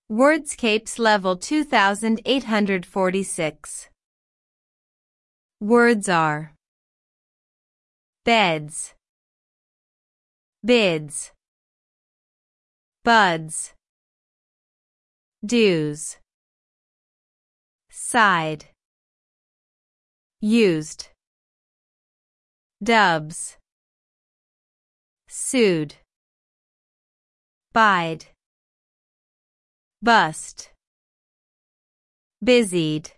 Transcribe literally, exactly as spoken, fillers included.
Wordscapes Level two thousand eight hundred forty-six. Words are beds, bids, buds, dues, side, used, dubs, sued, bide, bust, busied.